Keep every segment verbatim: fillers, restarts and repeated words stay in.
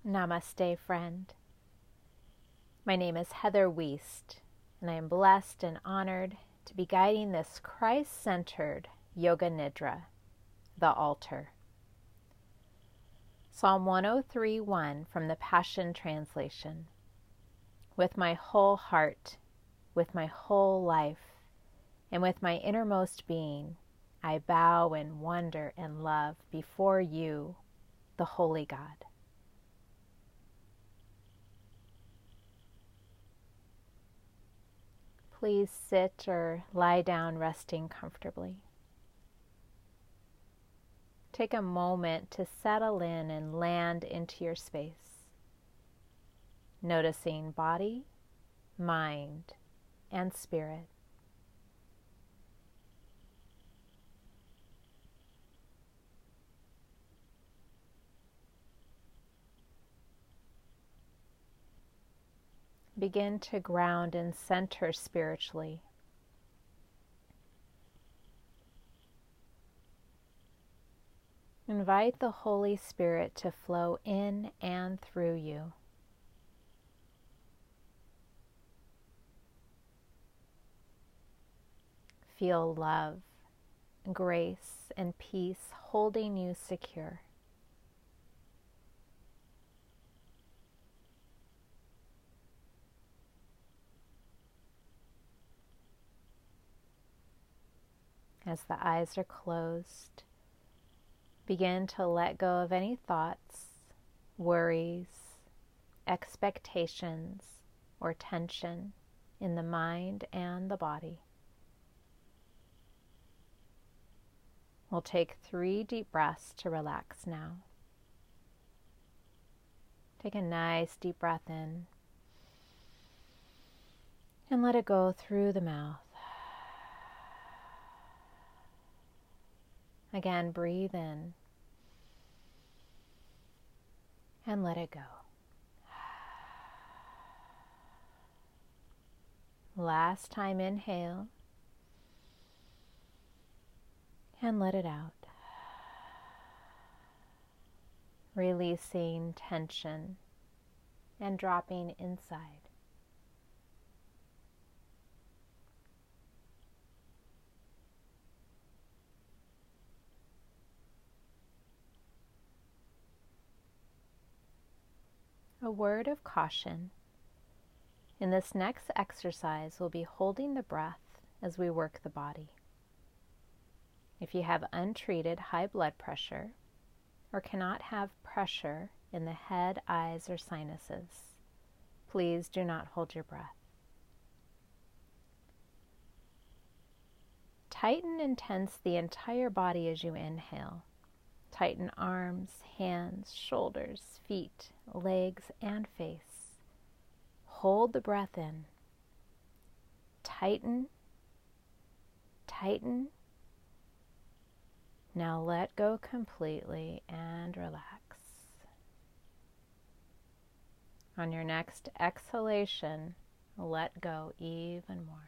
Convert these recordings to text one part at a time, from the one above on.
Namaste, friend. My name is Heather Wiest, and I am blessed and honored to be guiding this Christ-centered Yoga Nidra, the altar. Psalm one oh three one from the Passion Translation. With my whole heart, with my whole life, and with my innermost being, I bow in wonder and love before you, the Holy God. Please sit or lie down resting comfortably. Take a moment to settle in and land into your space, noticing body, mind, and spirit. Begin to ground and center spiritually. Invite the Holy Spirit to flow in and through you. Feel love, grace, and peace holding you secure. As the eyes are closed, begin to let go of any thoughts, worries, expectations, or tension in the mind and the body. We'll take three deep breaths to relax now. Take a nice deep breath in and let it go through the mouth. Again, breathe in and let it go. Last time, inhale and let it out. Releasing tension and dropping inside. A word of caution. In this next exercise, we'll be holding the breath as we work the body. If you have untreated high blood pressure or cannot have pressure in the head, eyes, or sinuses, please do not hold your breath. Tighten and tense the entire body as you inhale. Tighten arms, hands, shoulders, feet, legs, and face. Hold the breath in. Tighten, tighten. Now let go completely and relax. On your next exhalation, let go even more.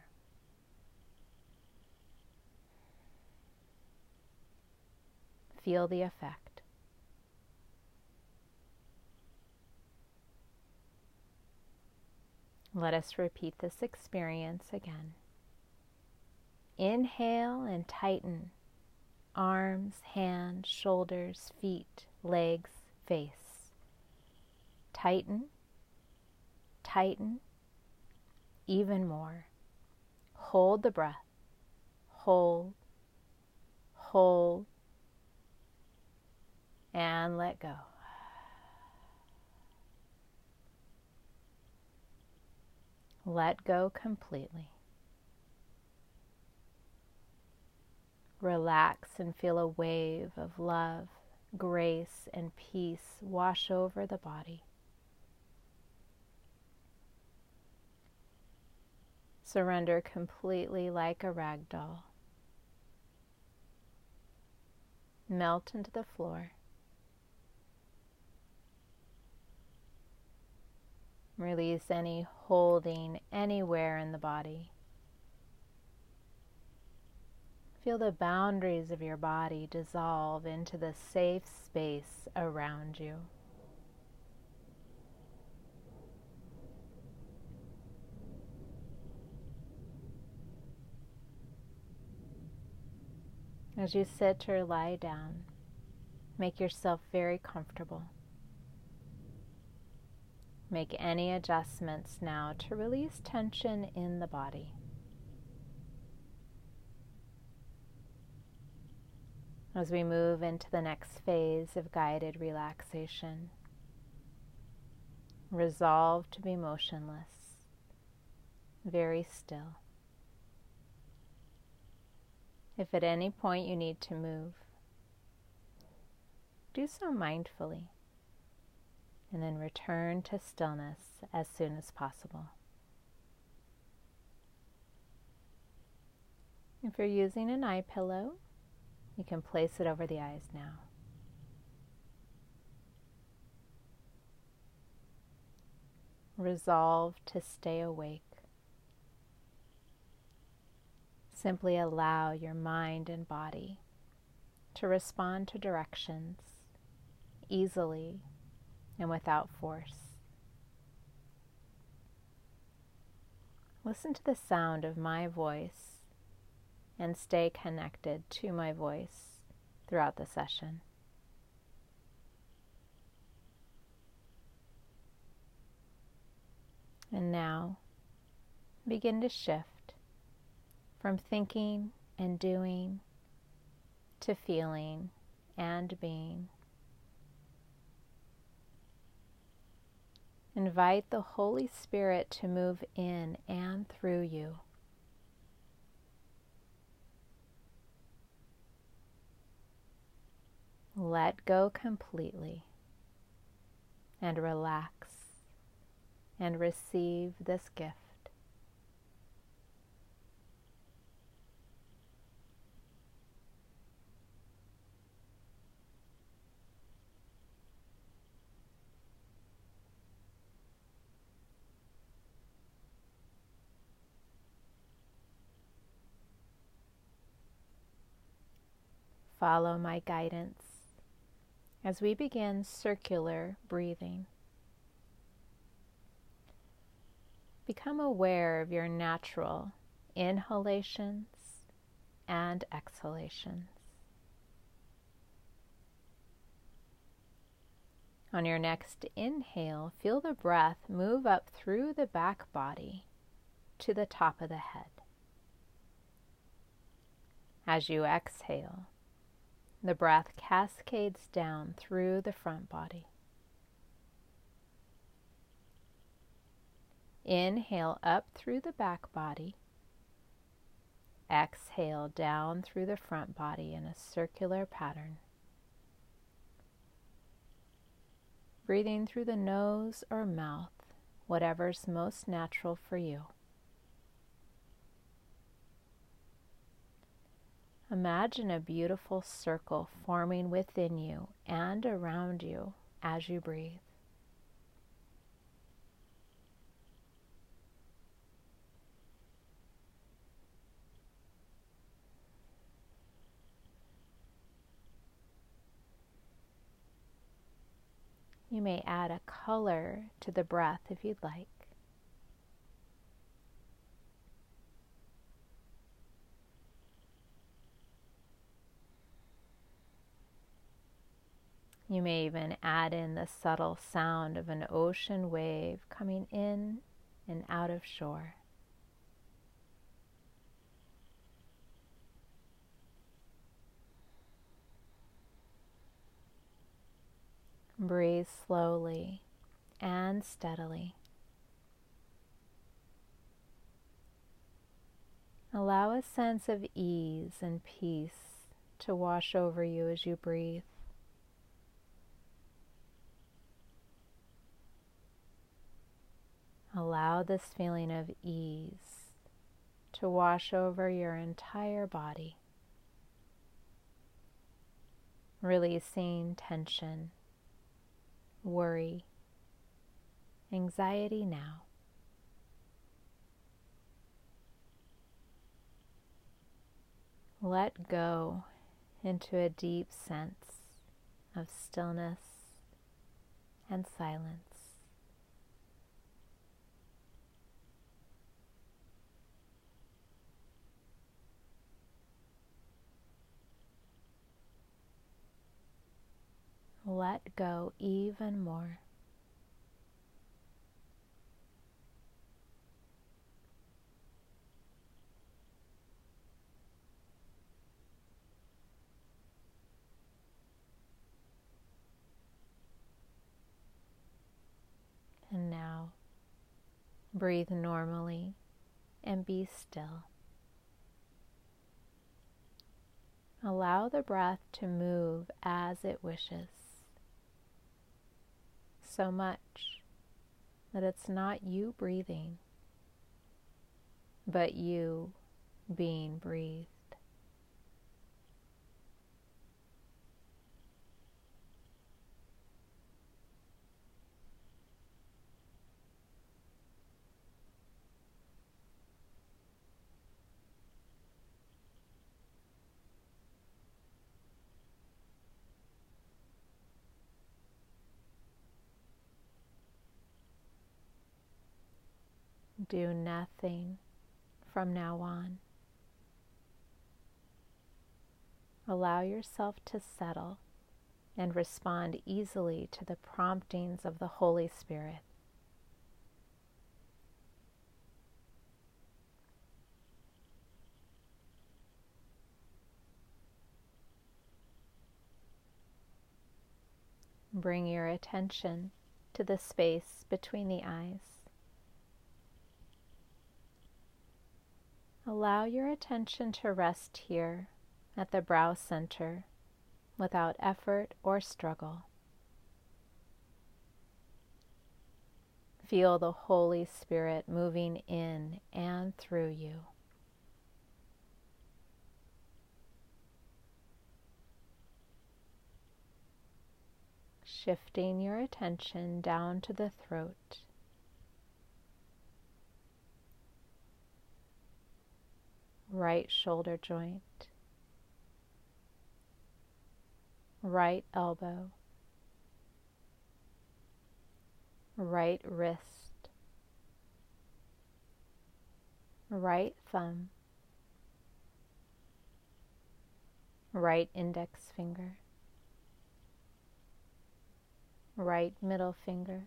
Feel the effect. Let us repeat this experience again. Inhale and tighten. Arms, hands, shoulders, feet, legs, face. Tighten, tighten, even more. Hold the breath. Hold, hold, and let go. Let go completely. Relax and feel a wave of love, grace, and peace wash over the body. Surrender completely like a rag doll. Melt into the floor. Release any holding anywhere in the body. Feel the boundaries of your body dissolve into the safe space around you. As you sit or lie down, make yourself very comfortable. Make any adjustments now to release tension in the body. As we move into the next phase of guided relaxation, resolve to be motionless, very still. If at any point you need to move, do so mindfully, and then return to stillness as soon as possible. If you're using an eye pillow, you can place it over the eyes now. Resolve to stay awake. Simply allow your mind and body to respond to directions easily and without force. Listen to the sound of my voice and stay connected to my voice throughout the session. And now, begin to shift from thinking and doing to feeling and being. Invite the Holy Spirit to move in and through you. Let go completely and relax and receive this gift. Follow my guidance as we begin circular breathing. Become aware of your natural inhalations and exhalations. On your next inhale, feel the breath move up through the back body to the top of the head. As you exhale, the breath cascades down through the front body. Inhale up through the back body. Exhale down through the front body in a circular pattern. Breathing through the nose or mouth, whatever's most natural for you. Imagine a beautiful circle forming within you and around you as you breathe. You may add a color to the breath if you'd like. You may even add in the subtle sound of an ocean wave coming in and out of shore. Breathe slowly and steadily. Allow a sense of ease and peace to wash over you as you breathe. Allow this feeling of ease to wash over your entire body, releasing tension, worry, anxiety now. Let go into a deep sense of stillness and silence. let go even more. And now, breathe normally and be still. Allow the breath to move as it wishes, so much that it's not you breathing, but you being breathed. Do nothing from now on. Allow yourself to settle and respond easily to the promptings of the Holy Spirit. Bring your attention to the space between the eyes. Allow your attention to rest here at the brow center without effort or struggle. Feel the Holy Spirit moving in and through you. Shifting your attention down to the throat. Right shoulder joint. Right elbow. Right wrist. Right thumb. Right index finger. Right middle finger.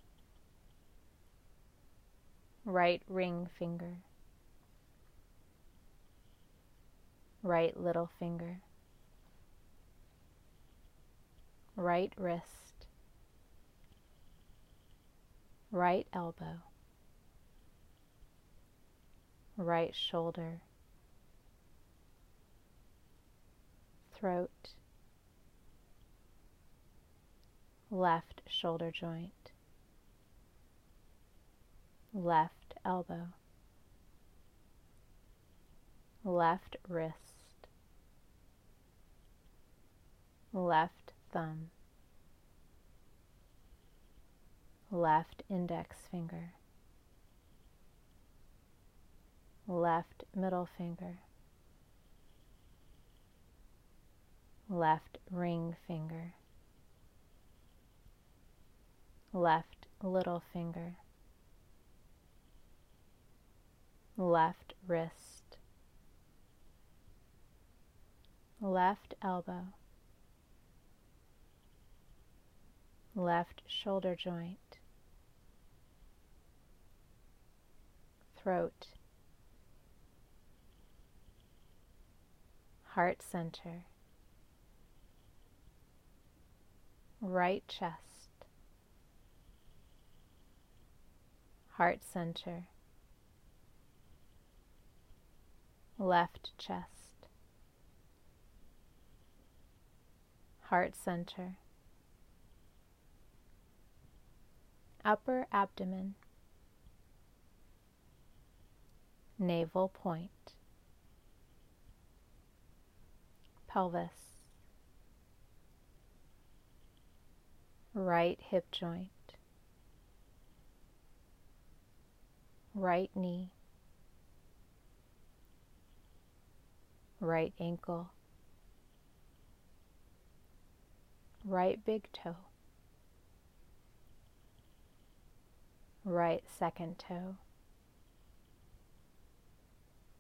Right ring finger. Right little finger. Right wrist. Right elbow. Right shoulder. Throat. Left shoulder joint. Left elbow. Left wrist. Left thumb. Left index finger. Left middle finger. Left ring finger. Left little finger. Left wrist. Left elbow. Left shoulder joint. Throat. Heart center. Right chest. Heart center. Left chest. Heart center. Upper abdomen. Navel point. Pelvis. Right hip joint. Right knee. Right ankle. Right big toe. Right second toe.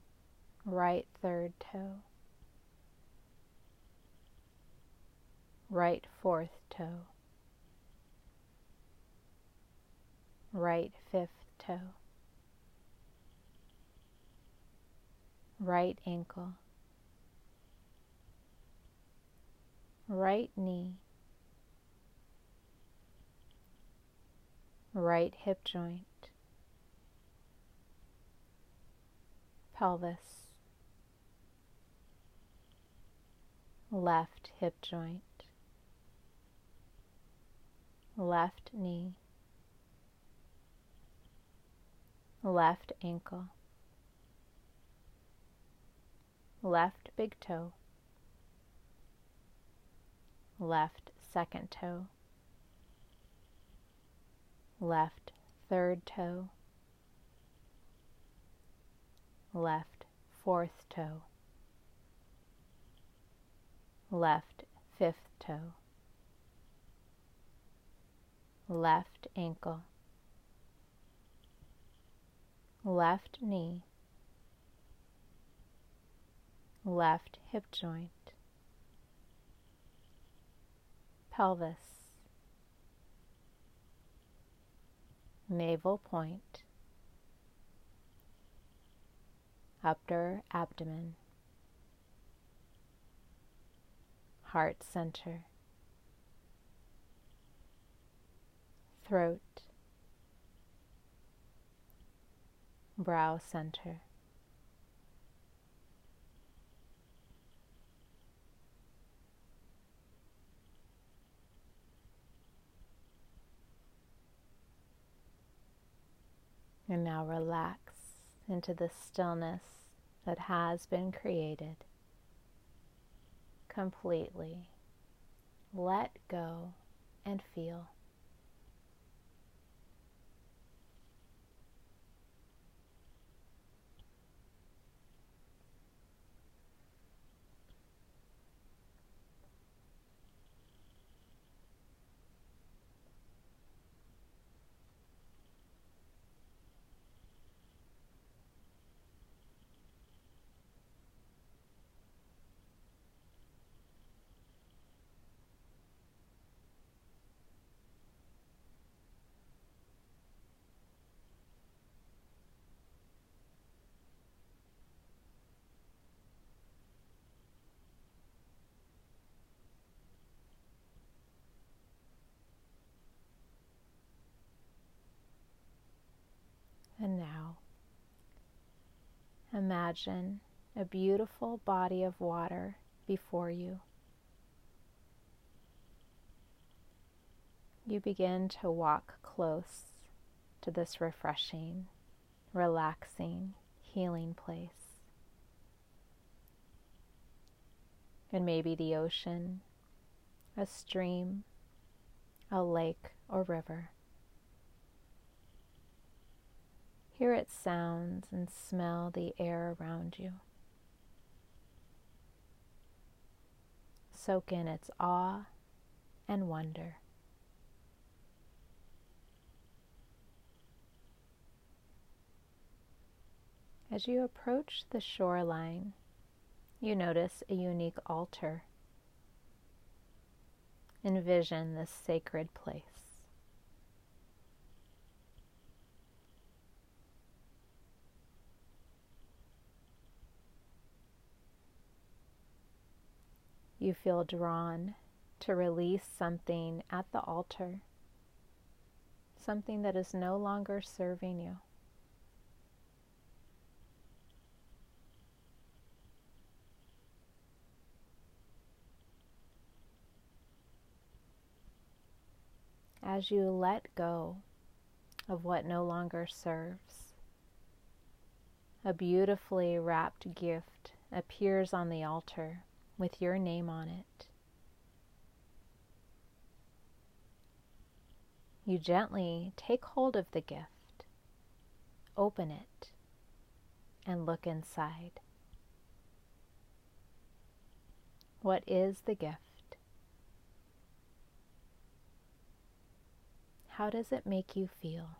Right third toe. right fourth toe, right fifth toe, right ankle, right knee, right hip joint, pelvis, left hip joint, left knee, left ankle, left big toe, left second toe, left third toe, left fourth toe, left fifth toe, left ankle, left knee, left hip joint, pelvis, navel point, upper abdomen, heart center, throat, brow center, and now relax into the stillness that has been created. Completely let go and feel. And now, imagine a beautiful body of water before you. You begin to walk close to this refreshing, relaxing, healing place. And maybe the ocean, a stream, a lake or river. Hear its sounds and smell the air around you. Soak in its awe and wonder. As you approach the shoreline, you notice a unique altar. Envision this sacred place. You feel drawn to release something at the altar, something that is no longer serving you. As you let go of what no longer serves, a beautifully wrapped gift appears on the altar with your name on it. You gently take hold of the gift, open it, and look inside. What is the gift? How does it make you feel?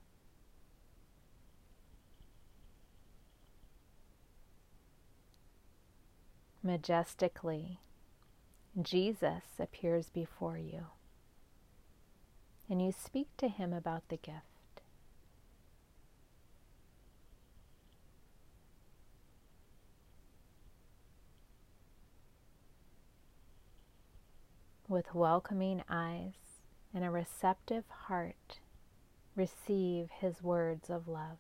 Majestically, Jesus appears before you, and you speak to him about the gift. With welcoming eyes and a receptive heart, receive his words of love.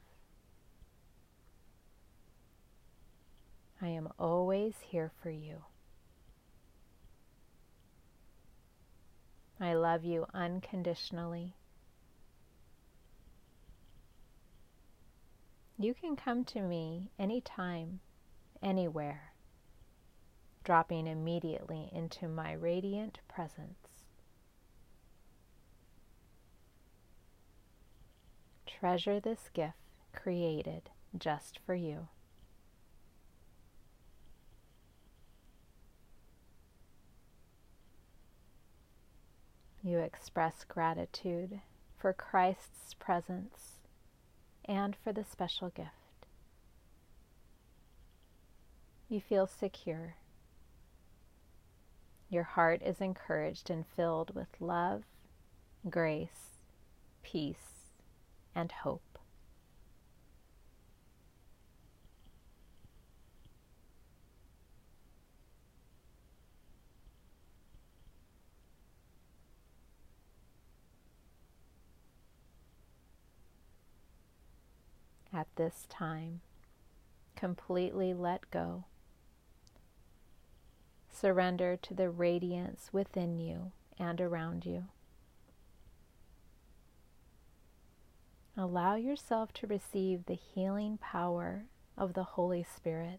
I am always here for you. I love you unconditionally. You can come to me anytime, anywhere, dropping immediately into my radiant presence. Treasure this gift created just for you. You express gratitude for Christ's presence and for the special gift. You feel secure. Your heart is encouraged and filled with love, grace, peace, and hope. At this time, completely let go. Surrender to the radiance within you and around you. Allow yourself to receive the healing power of the Holy Spirit.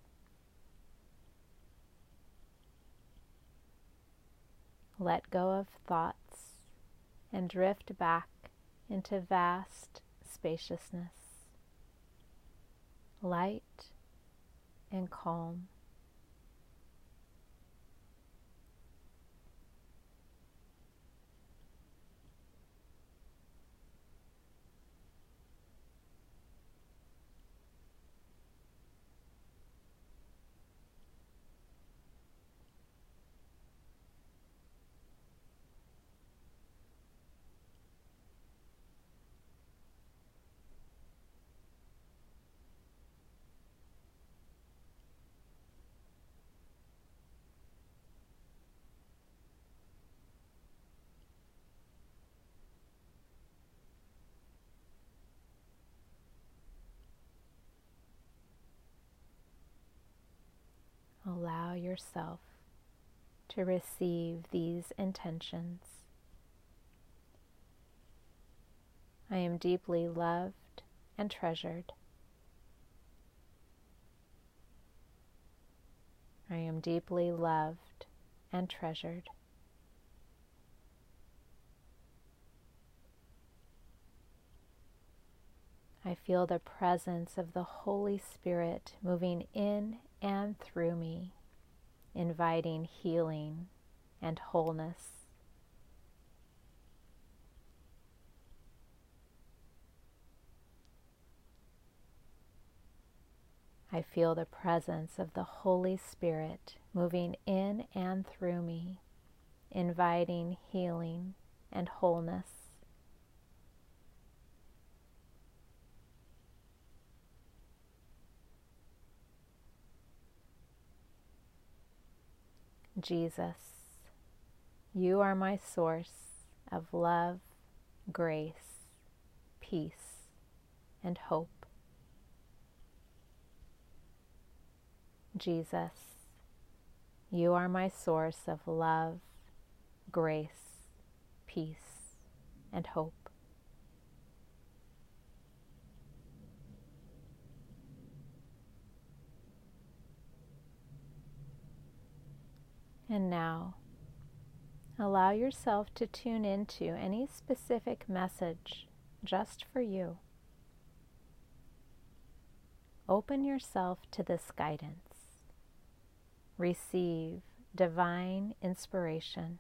Let go of thoughts and drift back into vast spaciousness, light and calm. Allow yourself to receive these intentions. I am deeply loved and treasured. I am deeply loved and treasured. I feel the presence of the Holy Spirit moving in and through me, inviting healing and wholeness. I feel the presence of the Holy Spirit moving in and through me, inviting healing and wholeness. Jesus, you are my source of love, grace, peace, and hope. Jesus, you are my source of love, grace, peace, and hope. And now, allow yourself to tune into any specific message just for you. Open yourself to this guidance. Receive divine inspiration.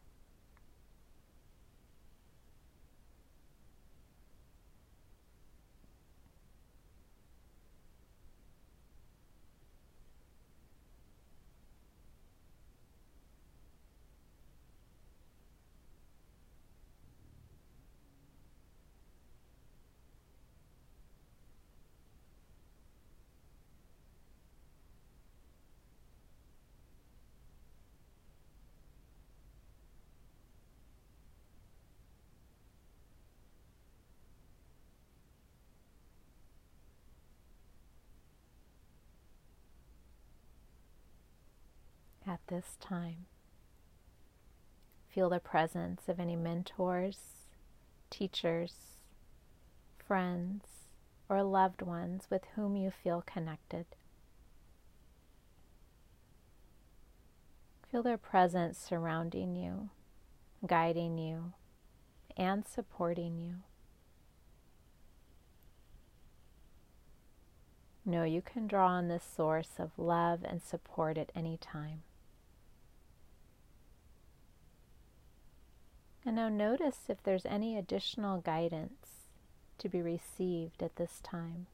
this time. Feel the presence of any mentors, teachers, friends, or loved ones with whom you feel connected. Feel their presence surrounding you, guiding you, and supporting you. Know you can draw on this source of love and support at any time. And now notice if there's any additional guidance to be received at this time.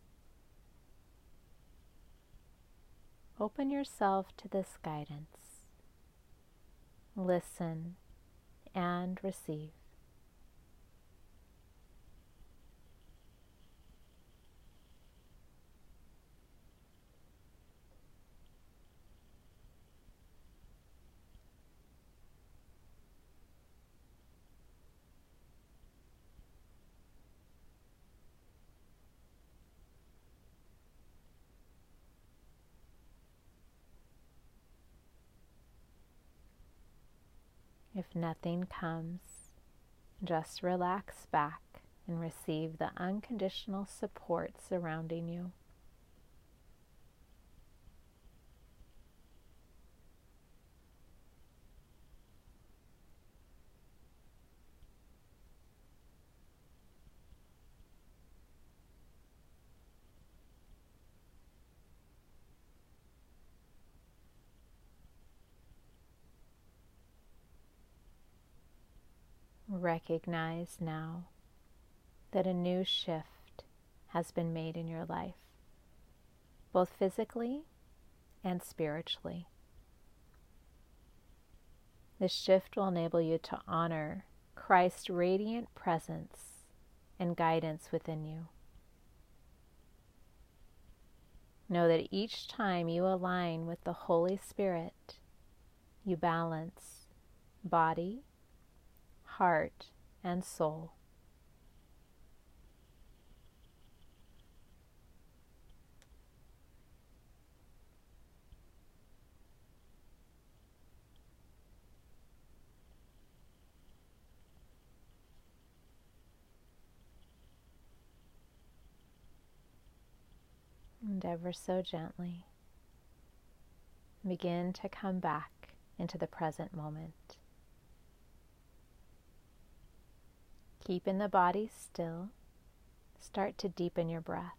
Open yourself to this guidance. Listen and receive. If nothing comes, just relax back and receive the unconditional support surrounding you. Recognize now that a new shift has been made in your life, both physically and spiritually. This shift will enable you to honor Christ's radiant presence and guidance within you. Know that each time you align with the Holy Spirit, you balance body, heart, and soul. And ever so gently, begin to come back into the present moment. Keeping the body still, start to deepen your breath.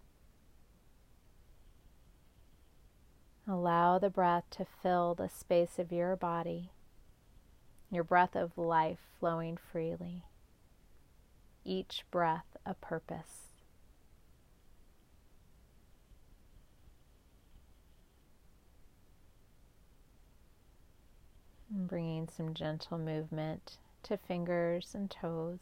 Allow the breath to fill the space of your body, your breath of life flowing freely. Each breath a purpose. And bringing some gentle movement to fingers and toes.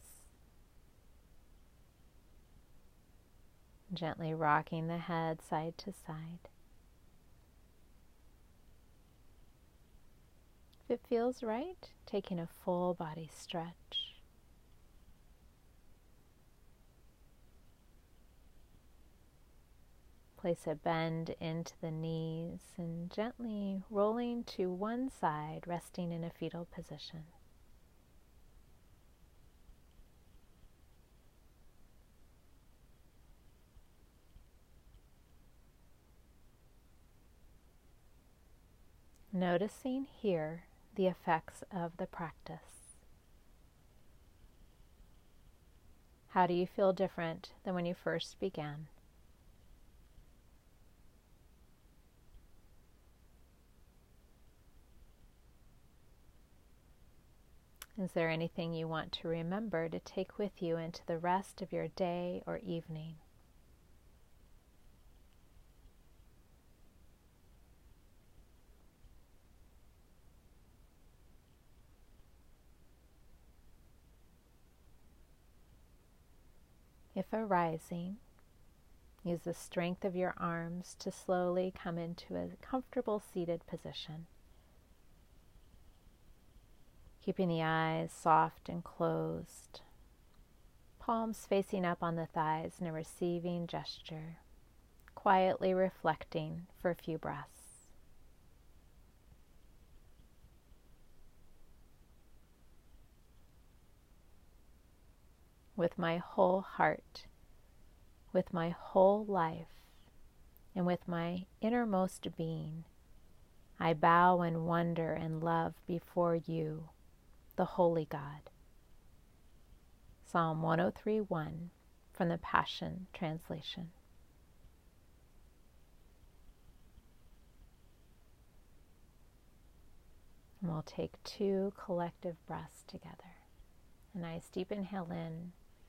Gently rocking the head side to side. If it feels right, taking a full body stretch. Place a bend into the knees and gently rolling to one side, resting in a fetal position. Noticing here the effects of the practice. How do you feel different than when you first began? Is there anything you want to remember to take with you into the rest of your day or evening? If arising, use the strength of your arms to slowly come into a comfortable seated position. Keeping the eyes soft and closed, palms facing up on the thighs in a receiving gesture, quietly reflecting for a few breaths. with my whole heart, with my whole life, and with my innermost being, I bow in wonder and love before you, the Holy God. Psalm one oh three one from the Passion Translation. And we'll take two collective breaths together. A nice deep inhale in,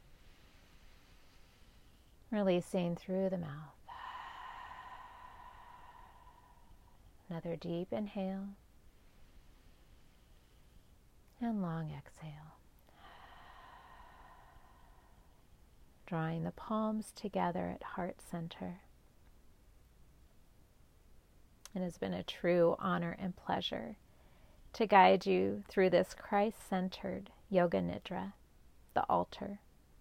releasing through the mouth. Another deep inhale and long exhale. Drawing the palms together at heart center. It has been a true honor and pleasure to guide you through this Christ-centered Yoga Nidra, the altar.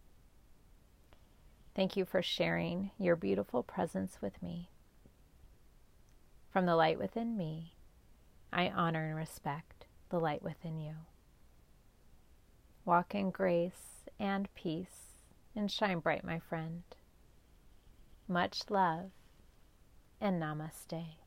Thank you for sharing your beautiful presence with me. From the light within me, I honor and respect the light within you. Walk in grace and peace and shine bright, my friend. Much love and namaste.